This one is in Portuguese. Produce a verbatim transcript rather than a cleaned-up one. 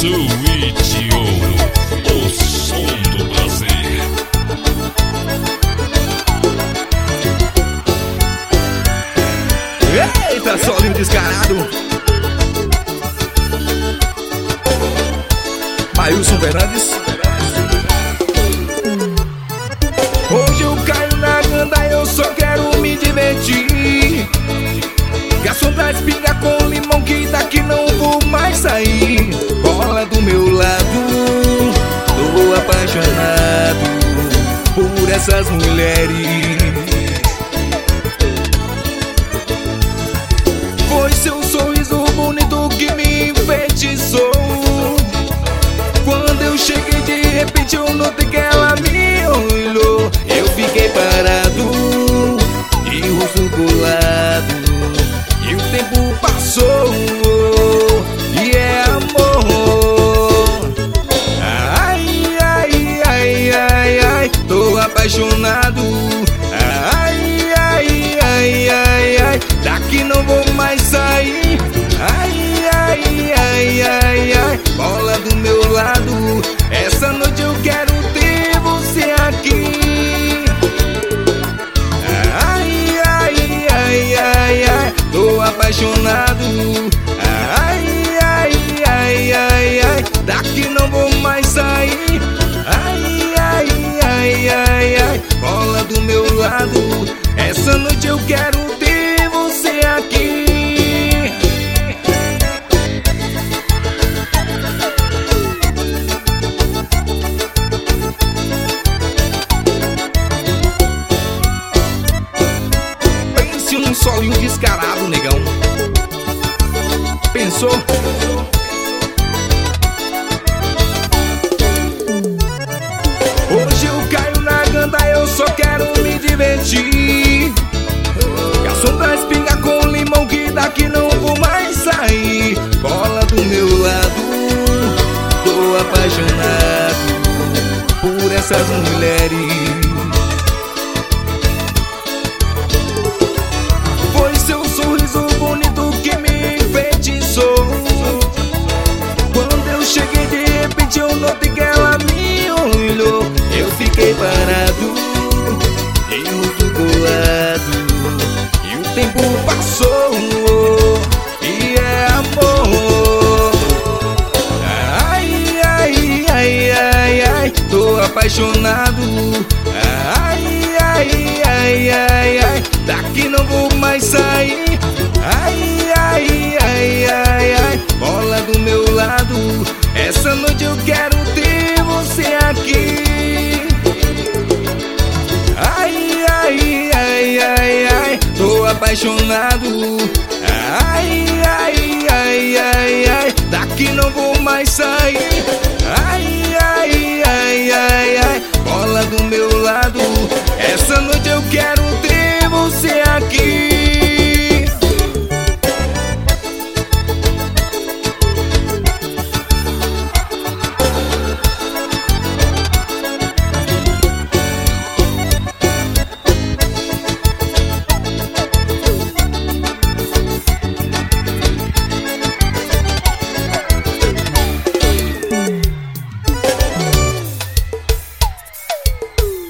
Sweet Ouro, o som do prazer. Eita, solinho descarado. Maílson Fernandes. Hoje eu caio na ganda, eu só quero me divertir. Garçom traz pinga com limão que daqui não vou mais sair. Bola do meu lado, tô apaixonado por essas mulheres. Foi seu sorriso bonito que me enfeitiçou. Quando eu cheguei de repente eu notei que ela me olhou. Eu fiquei parado, de rosto colado, e o tempo passou, e é amor. Ai, ai, ai, ai, ai, tô apaixonado. Ai, ai, ai, ai, ai, daqui não vou mais sair. Ai, ai, ai, ai, ai, bola do meu lado. Essa noite eu quero ter você aqui. Ai, ai, ai, ai, ai, tô apaixonado. Ai, ai, ai, ai, ai, daqui não vou mais sair. Ai, ai, ai, ai, ai, bola do meu lado. Essa noite eu quero ter você aqui. Pense num solinho descarado, negão. Pensou? Hoje eu caio na ganda, eu só quero me divertir. Garçom traz pinga com limão que daqui não vou mais sair. Bola do meu lado, tô apaixonado por essas mulheres. Foi seu sorriso bonito que me enfeitiçou. Quando eu cheguei de repente eu notei que ela me olhou. Eu fiquei parado, em rosto colado, e o tempo passou, e é amor. Ai, ai, ai, ai, ai, tô apaixonado. Ai, ai, ai, ai, ai, daqui não vou mais sair. Ai, ai, ai, ai, ai, bola do meu lado. Essa noite eu quero ter você aqui. Ai, ai, ai, ai, ai, tô apaixonado. Ai, ai, ai, ai, ai, daqui não vou mais sair.